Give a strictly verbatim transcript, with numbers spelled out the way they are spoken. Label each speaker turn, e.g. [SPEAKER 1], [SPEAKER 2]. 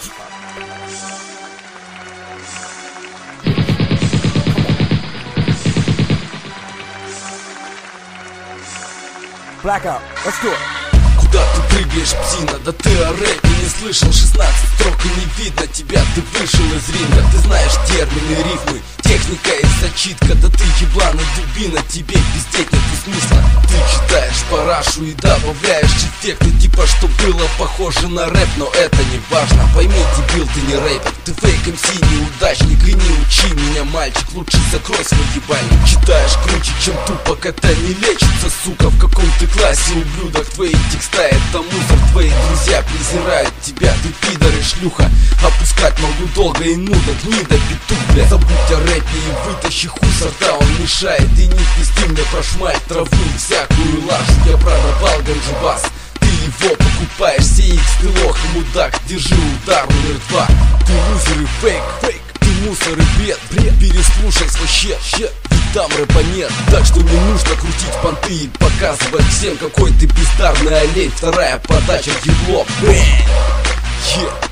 [SPEAKER 1] Blackout, let's do it.
[SPEAKER 2] Куда ты прыгаешь, псина? Да ты о рэпе не слышал. Шестнадцать строк и не видно тебя, ты вышел из ринга. Ты знаешь термины, рифмы, техника и зачитка. Да ты еблан и дубина, тебе пиздеть нету смысла. Ты читаешь парашу и добавляешь эффекты, типа что было похоже на рэп, но это не важно. Пойми, дебил, ты не рэпер, ты фейк эм си, неудачник. И не учи меня, мальчик, лучше закрой свой ебальник. Читаешь круче, чем тупо, это не лечится, сука. В каком ты классе, ублюдок? Твои текста это мусор, твои друзья презирают тебя. Ты пидор и шлюха, опускать могу долго и нудно. Гнида, петух, бля. Забудь о рэпе и вытащи хуй со рта, он мешает. И не пизди мне про шмаль, траву и всякую лажу. Я продавал ганджубас, ты его покупаешь, сей икс-пилох, мудак. Держи удар номер два. Ты лузер и фейк, фейк. Ты мусор и бред, бред. Переслушай свой щет, щет. Ведь там рэпа нет, так что не нужно крутить понты и показывать всем, какой ты бездарный олень. Вторая подача, ебло, бэнг. Yeah.